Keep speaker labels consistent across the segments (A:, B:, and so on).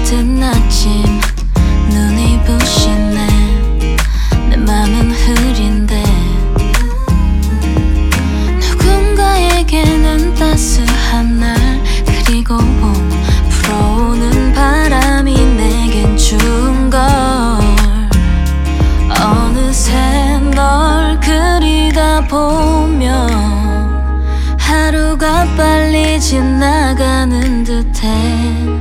A: 같은 아침 눈이 부시네. 내 맘은 흐린데 누군가에게는 따스한 날, 그리고 봄 불어오는 바람이 내겐 추운 걸. 어느새 널 그리다 보면 하루가 빨리 지나가는 듯해.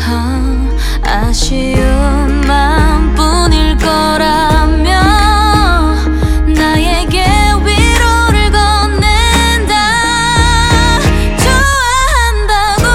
A: 아쉬운 마음뿐일 거라면 나에게 위로를 건넨다. 좋아한다고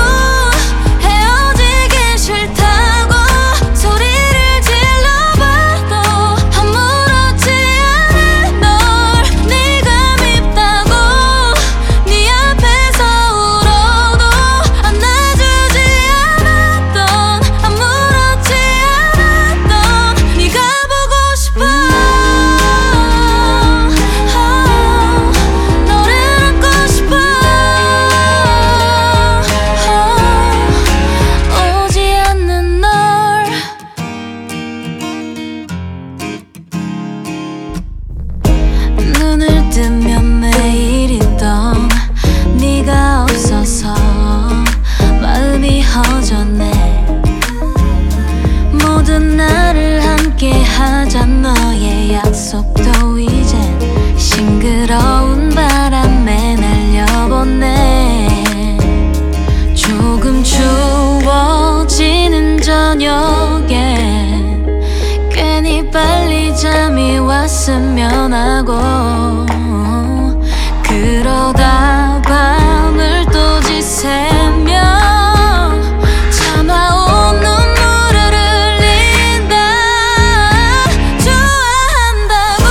A: 헤어지기 싫다고 소리를 질러봐도 아무렇지 않은 널, 네가 밉다고 네 앞에서 울어도 안아주지 않았던, 아무렇지 않았던 네가 보고 싶어. 너를 안고 싶어. 오지 않는 널. 눈을 뜨면 매일 있던 네가 없어서 마음이 허전해. 모든 날을 함께 하자 너의 약속도 이젠 싱그러운 바람에 날려보내. 조금 추워지는 저녁에 괜히 빨리 잠이 왔으면 하고, 그러다 밤을 또 지새며 참아온 눈물을 흘린다. 좋아한다고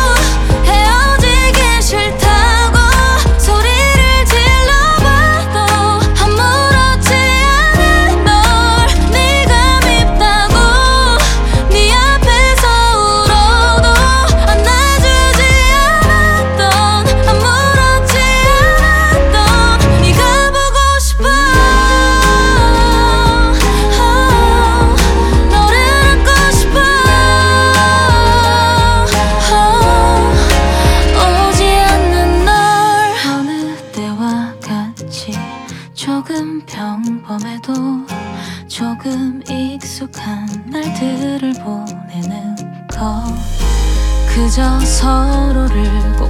A: 헤어지기 싫다고 소리를 질러봐도 아무렇지 않은 널, 네가 밉다고 네 앞에서 울어도 안아주지 않았던, 아무렇지 않았던 네가 보고 싶어. 너를 안고 싶어. 오지 않는 널. 어느 때와 같이 조금 평범해도 조금 익숙한 날들을 보내는 것, 그저 서로를 꼭